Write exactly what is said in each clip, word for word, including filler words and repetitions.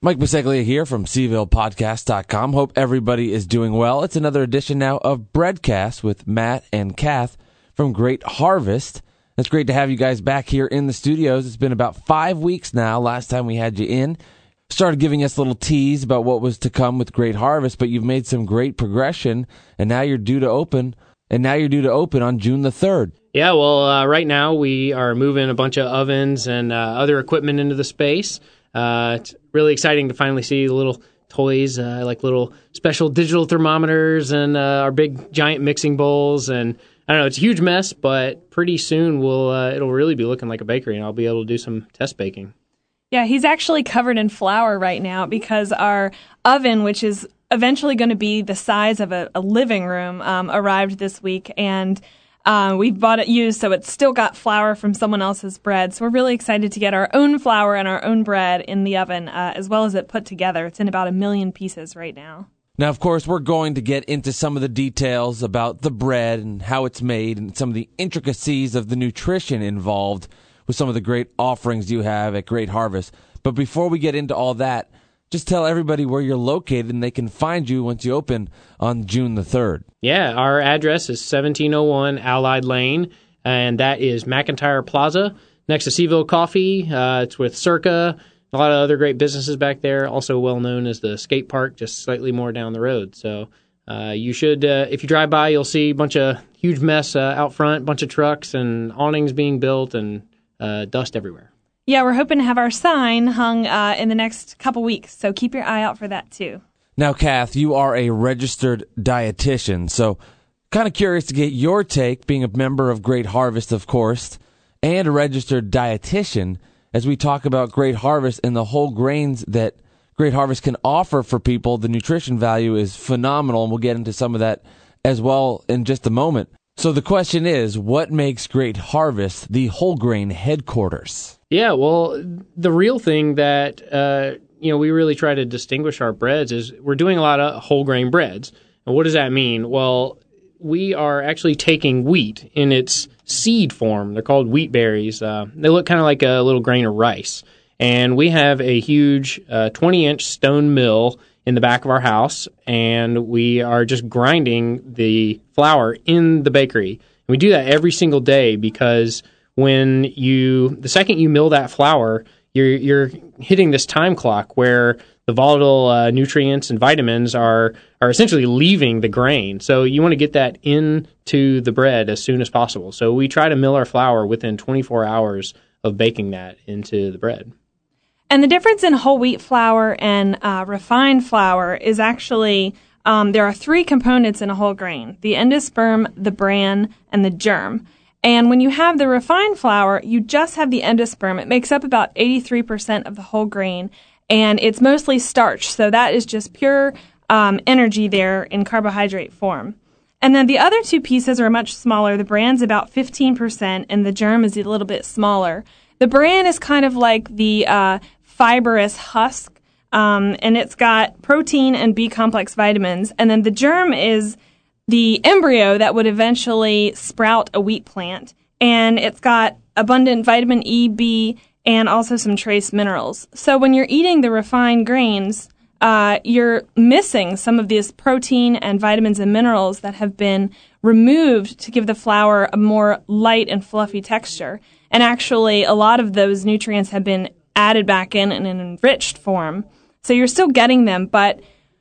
Mike Biseglia here from Seaville Podcast dot com. Hope everybody is doing well. It's another edition now of Breadcast with Matt and Kath from Great Harvest. It's great to have you guys back here in the studios. It's been about five weeks now, last time we had you in. Started giving us a little tease about what was to come with Great Harvest, but you've made some great progression, and now you're due to open, and now you're due to open on June the third. Yeah, well, uh, right now we are moving a bunch of ovens and uh, other equipment into the space. Uh, it's really exciting to finally see the little toys, uh, like little special digital thermometers and uh, our big giant mixing bowls. And I don't know, it's a huge mess, but pretty soon we'll uh, it'll really be looking like a bakery, and I'll be able to do some test baking. Yeah, he's actually covered in flour right now because our oven, which is eventually going to be the size of a, a living room, um, arrived this week, and Uh, we bought it used, so it's still got flour from someone else's bread. So we're really excited to get our own flour and our own bread in the oven, uh, as well as it put together. It's in about a million pieces right now. Now, of course, we're going to get into some of the details about the bread and how it's made and some of the intricacies of the nutrition involved with some of the great offerings you have at Great Harvest. But before we get into all that, just tell everybody where you're located and they can find you once you open on June the third. Yeah, our address is seventeen oh one Allied Lane, and that is McIntyre Plaza next to Seaville Coffee. Uh, it's with Circa, a lot of other great businesses back there, also well known as the skate park, just slightly more down the road. So uh, you should, uh, if you drive by, you'll see a bunch of huge mess uh, out front, bunch of trucks and awnings being built and uh, dust everywhere. Yeah, we're hoping to have our sign hung uh, in the next couple weeks, so keep your eye out for that too. Now, Kath, you are a registered dietitian, so kind of curious to get your take, being a member of Great Harvest, of course, and a registered dietitian, as we talk about Great Harvest and the whole grains that Great Harvest can offer for people. The nutrition value is phenomenal, and we'll get into some of that as well in just a moment. So the question is, what makes Great Harvest the whole grain headquarters? Yeah, well, the real thing that uh, you know we really try to distinguish our breads is we're doing a lot of whole grain breads. And what does that mean? Well, we are actually taking wheat in its seed form. They're called wheat berries. Uh, they look kind of like a little grain of rice. And we have a huge uh, twenty-inch stone mill in the back of our house, and we are just grinding the flour in the bakery. And we do that every single day because when you, the second you mill that flour, you're you're hitting this time clock where the volatile uh, nutrients and vitamins are are essentially leaving the grain. So you want to get that into the bread as soon as possible. So we try to mill our flour within twenty-four hours of baking that into the bread. And the difference in whole wheat flour and uh, refined flour is actually um, there are three components in a whole grain: the endosperm, the bran, and the germ. And when you have the refined flour, you just have the endosperm. It makes up about eighty-three percent of the whole grain, and it's mostly starch. So that is just pure um, energy there in carbohydrate form. And then the other two pieces are much smaller. The bran's about fifteen percent, and the germ is a little bit smaller. The bran is kind of like the uh, fibrous husk, um, and it's got protein and B-complex vitamins. And then the germ is the embryo that would eventually sprout a wheat plant, and it's got abundant vitamin E, B, and also some trace minerals. So when you're eating the refined grains, uh, you're missing some of this protein and vitamins and minerals that have been removed to give the flour a more light and fluffy texture. And actually, a lot of those nutrients have been added back in in an enriched form. So you're still getting them, but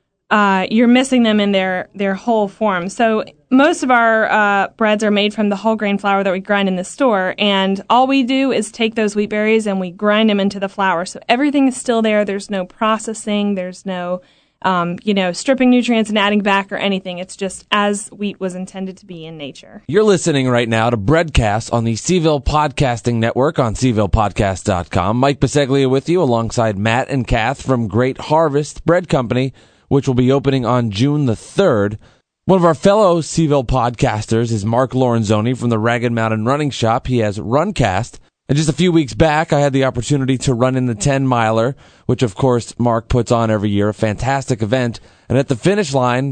Uh, you're missing them in their, their whole form. So most of our uh, breads are made from the whole grain flour that we grind in the store, and all we do is take those wheat berries and we grind them into the flour. So everything is still there. There's no processing. There's no, um, you know, stripping nutrients and adding back or anything. It's just as wheat was intended to be in nature. You're listening right now to Breadcast on the Seaville Podcasting Network on Seaville Podcast dot com. Mike Biseglia with you alongside Matt and Kath from Great Harvest Bread Company, which will be opening on June the third. One of our fellow Seaville podcasters is Mark Lorenzoni from the Ragged Mountain Running Shop. He has Runcast. And just a few weeks back, I had the opportunity to run in the ten-miler, which, of course, Mark puts on every year, a fantastic event. And at the finish line,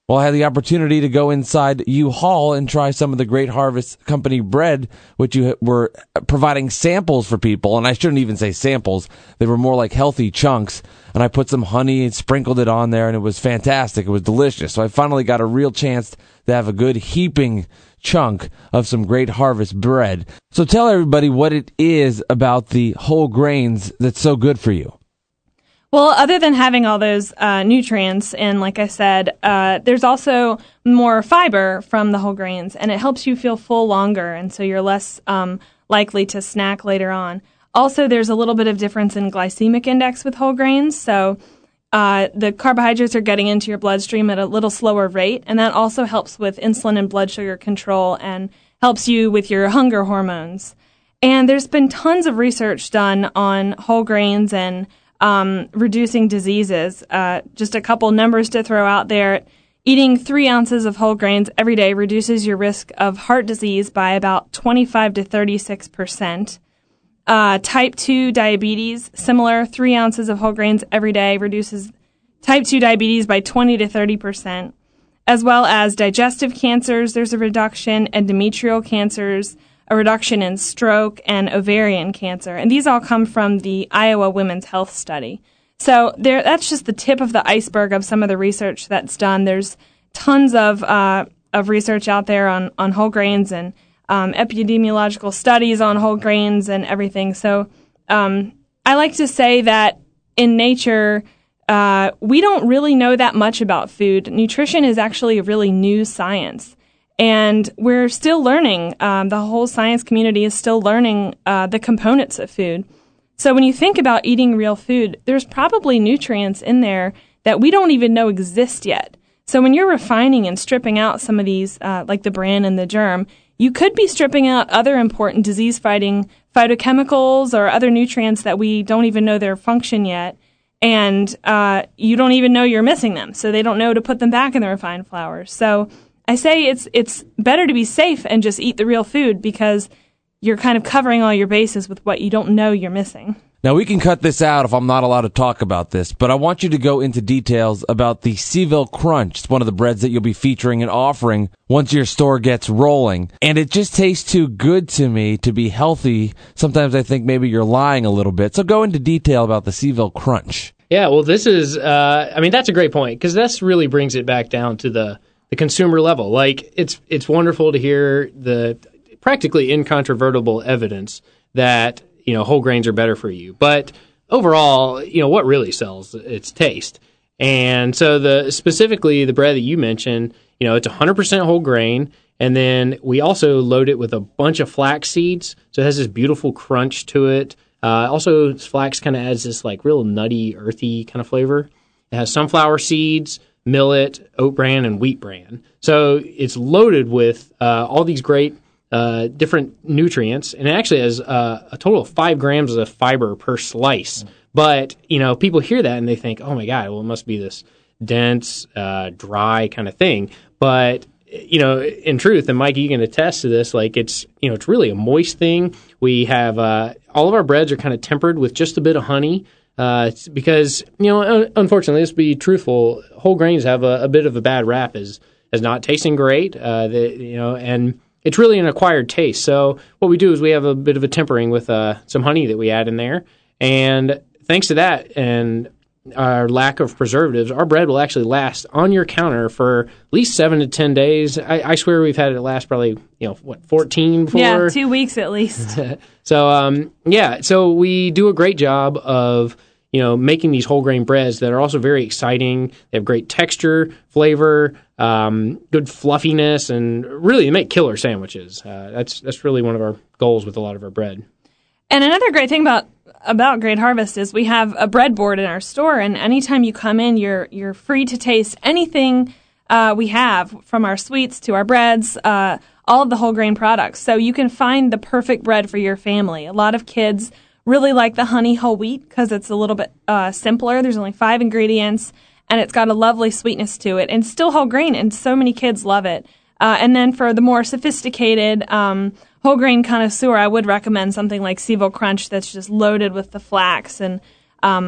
Well, I had the opportunity to go inside U-Haul and try some of the Great Harvest Company bread, which you were providing samples for people. And I shouldn't even say samples. They were more like healthy chunks. And I put some honey and sprinkled it on there, and it was fantastic. It was delicious. So I finally got a real chance to have a good heaping chunk of some Great Harvest bread. So tell everybody what it is about the whole grains that's so good for you. Well, other than having all those uh, nutrients, and like I said, uh, there's also more fiber from the whole grains, and it helps you feel full longer, and so you're less um, likely to snack later on. Also, there's a little bit of difference in glycemic index with whole grains, so uh, the carbohydrates are getting into your bloodstream at a little slower rate, and that also helps with insulin and blood sugar control and helps you with your hunger hormones. And there's been tons of research done on whole grains and Um, reducing diseases. Uh, just a couple numbers to throw out there. Eating three ounces of whole grains every day reduces your risk of heart disease by about twenty-five to thirty-six percent. Uh, type two diabetes, similar, three ounces of whole grains every day reduces type two diabetes by twenty to thirty percent. As well as digestive cancers, there's a reduction, endometrial cancers, a reduction in stroke and ovarian cancer. And these all come from the Iowa Women's Health Study. So there, that's just the tip of the iceberg of some of the research that's done. There's tons of uh, of research out there on, on whole grains and um, epidemiological studies on whole grains and everything. So um, I like to say that in nature, uh, we don't really know that much about food. Nutrition is actually a really new science. And we're still learning. Um, the whole science community is still learning uh, the components of food. So when you think about eating real food, there's probably nutrients in there that we don't even know exist yet. So when you're refining and stripping out some of these, uh, like the bran and the germ, you could be stripping out other important disease-fighting phytochemicals or other nutrients that we don't even know their function yet. And uh, you don't even know you're missing them. So they don't know to put them back in the refined flours. So I say it's it's better to be safe and just eat the real food because you're kind of covering all your bases with what you don't know you're missing. Now, we can cut this out if I'm not allowed to talk about this, but I want you to go into details about the Seville Crunch. It's one of the breads that you'll be featuring and offering once your store gets rolling. And it just tastes too good to me to be healthy. Sometimes I think maybe you're lying a little bit. So go into detail about the Seville Crunch. Yeah, well, this is, uh, I mean, that's a great point because this really brings it back down to the the consumer level. Like, it's it's wonderful to hear the practically incontrovertible evidence that, you know, whole grains are better for you. But overall, you know, what really sells? It's taste. And so the specifically the bread that you mentioned, you know, it's one hundred percent whole grain. And then we also load it with a bunch of flax seeds. So it has this beautiful crunch to it. Uh, also, flax kind of adds this, like, real nutty, earthy kind of flavor. It has sunflower seeds, millet, oat bran, and wheat bran. So it's loaded with uh, all these great uh, different nutrients, and it actually has uh, a total of five grams of fiber per slice. But, you know, people hear that and they think, oh my God, well, it must be this dense, uh, dry kind of thing. But, you know, in truth, and Mike, you can attest to this, like it's, you know, it's really a moist thing. We have uh, all of our breads are kind of tempered with just a bit of honey. Uh, it's because, you know, unfortunately, let's be truthful, whole grains have a, a bit of a bad rap as, as not tasting great, uh, the, you know, and it's really an acquired taste. So what we do is we have a bit of a tempering with uh, some honey that we add in there. And thanks to that and our lack of preservatives, our bread will actually last on your counter for at least seven to ten days. I, I swear we've had it last probably, you know, what, fourteen before? Yeah, two weeks at least. so, um, yeah, so we do a great job of, you know, making these whole grain breads that are also very exciting. They have great texture, flavor, um, good fluffiness, and really they make killer sandwiches. Uh, that's that's really one of our goals with a lot of our bread. And another great thing about about Great Harvest is we have a bread board in our store, and anytime you come in, you're you're free to taste anything uh, we have, from our sweets to our breads, uh, all of the whole grain products. So you can find the perfect bread for your family. A lot of kids really like the honey whole wheat because it's a little bit uh, simpler. There's only five ingredients, and it's got a lovely sweetness to it, and still whole grain, and so many kids love it. Uh, and then for the more sophisticated um, whole grain connoisseur, I would recommend something like Seville Crunch that's just loaded with the flax and um,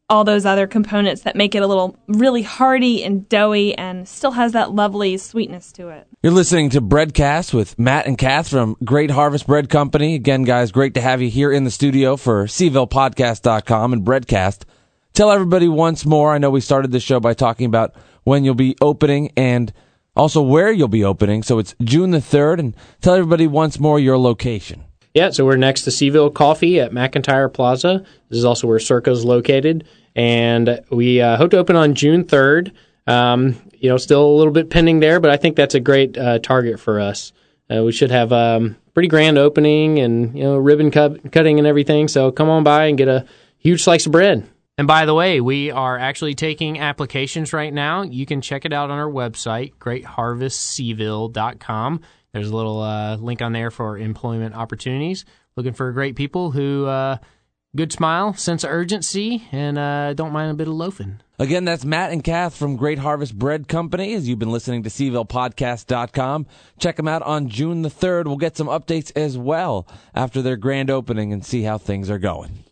all those other components that make it a little really hearty and doughy and still has that lovely sweetness to it. You're listening to Breadcast with Matt and Kath from Great Harvest Bread Company. Again, guys, great to have you here in the studio for Seaville Podcast dot com and Breadcast. Tell everybody once more, I know we started the show by talking about when you'll be opening and also where you'll be opening. So it's June the third, and tell everybody once more your location. Yeah, so we're next to Seaville Coffee at McIntyre Plaza. This is also where Circa's located. And we uh, hope to open on June third. Um, you know, still a little bit pending there, but I think that's a great uh, target for us. Uh, we should have a um, pretty grand opening and, you know, ribbon cut- cutting and everything. So come on by and get a huge slice of bread. And by the way, we are actually taking applications right now. You can check it out on our website, great harvest seaville dot com. There's a little uh, link on there for employment opportunities. Looking for great people who... Uh, Good smile, sense of urgency, and uh, don't mind a bit of loafing. Again, that's Matt and Kath from Great Harvest Bread Company, as you've been listening to Seaville Podcast dot com. Check them out on June the third. We'll get some updates as well after their grand opening and see how things are going.